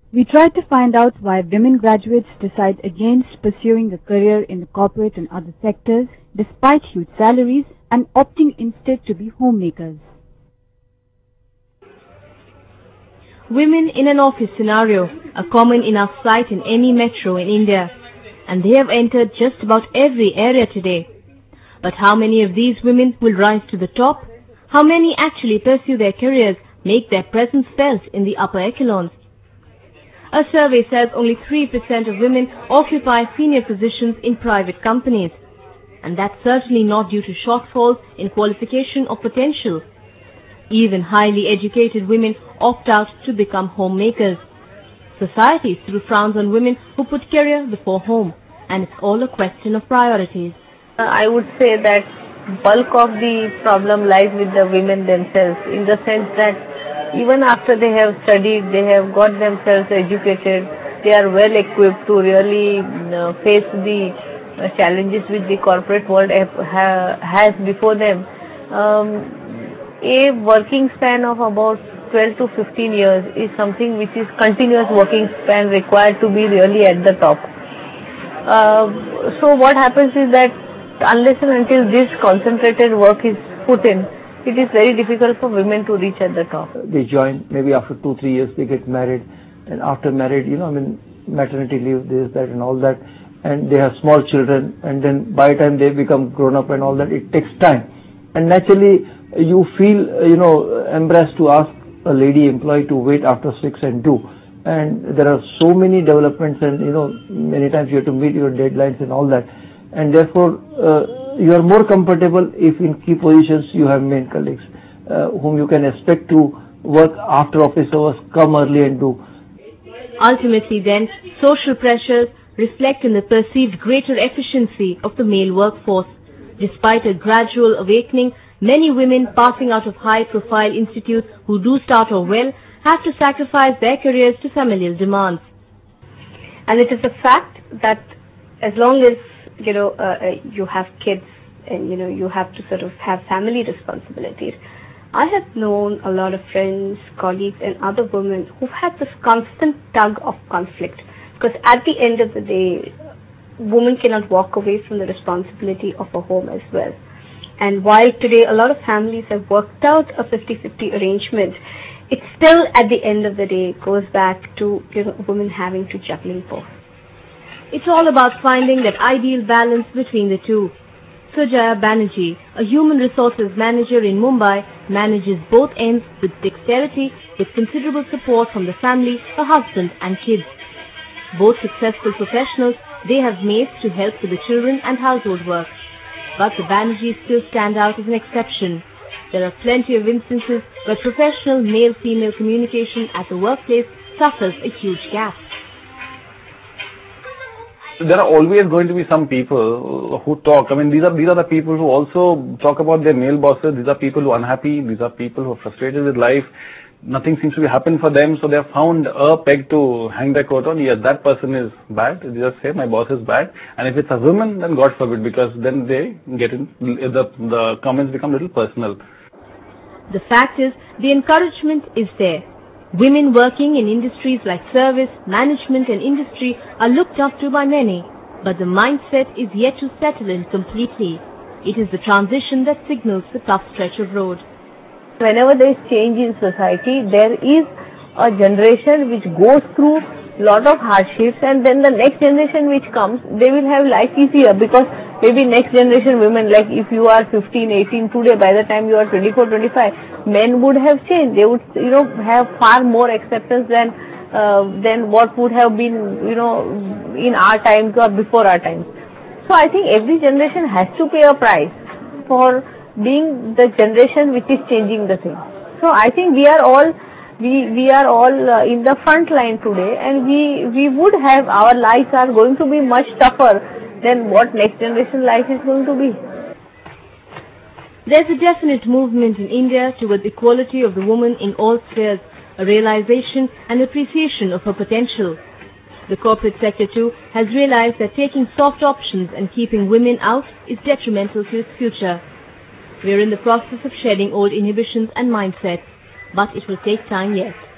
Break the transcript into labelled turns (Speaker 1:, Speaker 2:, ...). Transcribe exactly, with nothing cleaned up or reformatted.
Speaker 1: We tried to find out why women graduates decide against pursuing a career in the corporate and other sectors despite huge salaries and opting instead to be homemakers.
Speaker 2: Women in an office scenario are common enough sight in any metro in India, and they have entered just about every area today. But how many of these women will rise to the top? How many actually pursue their careers, make their presence felt in the upper echelons? A survey says only three percent of women occupy senior positions in private companies. And that's certainly not due to shortfalls in qualification or potential. Even highly educated women opt out to become homemakers. Society still frowns on women who put career before home, and it's all a question of priorities.
Speaker 3: I would say that bulk of the problem lies with the women themselves, in the sense that even after they have studied, they have got themselves educated, they are well equipped to really uh, face the uh, challenges which the corporate world have, ha, has before them. Um, a working span of about twelve to fifteen years is something which is continuous working span required to be really at the top. Uh, so what happens is that unless and until this concentrated work is put in, it is very difficult for women to reach at the top.
Speaker 4: They join, maybe after two, three years they get married, and after married, you know, I mean, maternity leave, this, that and all that, and they have small children, and then by the time they become grown up and all that, it takes time. And naturally, you feel, you know, embarrassed to ask a lady employee to wait after six and do. And there are so many developments, and, you know, many times you have to meet your deadlines and all that. And therefore, uh, you are more comfortable if in key positions you have male colleagues uh, whom you can expect to work after office hours, come early and do.
Speaker 2: Ultimately then, social pressures reflect in the perceived greater efficiency of the male workforce. Despite a gradual awakening, many women passing out of high-profile institutes who do start off well have to sacrifice their careers to familial demands.
Speaker 5: And it is a fact that as long as you know, uh, you have kids and, you know, you have to sort of have family responsibilities. I have known a lot of friends, colleagues and other women who've had this constant tug of conflict, because at the end of the day, women cannot walk away from the responsibility of a home as well. And while today a lot of families have worked out a fifty-fifty arrangement, it still at the end of the day goes back to, you know, women having to juggling both.
Speaker 2: It's all about finding that ideal balance between the two. Sujaya Banerjee, a human resources manager in Mumbai, manages both ends with dexterity, with considerable support from the family, her husband and kids. Both successful professionals, they have maids to help with the children and household work. But the Banerjees still stand out as an exception. There are plenty of instances where professional male-female communication at the workplace suffers a huge gap.
Speaker 6: There are always going to be some people who talk. I mean, these are these are the people who also talk about their male bosses. These are people who are unhappy. These are people who are frustrated with life. Nothing seems to be happening for them, so they have found a peg to hang their coat on. Yes, that person is bad. They just say, my boss is bad. And if it's a woman, then God forbid, because then they get in, the, the comments become a little personal.
Speaker 2: The fact is, the encouragement is there. Women working in industries like service, management and industry are looked up to by many, but the mindset is yet to settle in completely. It is the transition that signals the tough stretch of road.
Speaker 3: Whenever there is change in society, there is a generation which goes through a lot of hardships, and then the next generation which comes, they will have life easier, because maybe next generation women, like if you are fifteen, eighteen today, by the time you are twenty-four, twenty-five, men would have changed. They would, you know, have far more acceptance than uh, than what would have been, you know, in our times or before our times. So I think every generation has to pay a price for being the generation which is changing the thing. So I think we are all we we are all uh, in the front line today, and we we would have, our lives are going to be much tougher than what next generation life is going to be.
Speaker 2: There's a definite movement in India towards equality of the woman in all spheres, a realization and appreciation of her potential. The corporate sector too has realized that taking soft options and keeping women out is detrimental to its future. We are in the process of shedding old inhibitions and mindsets, but it will take time yet.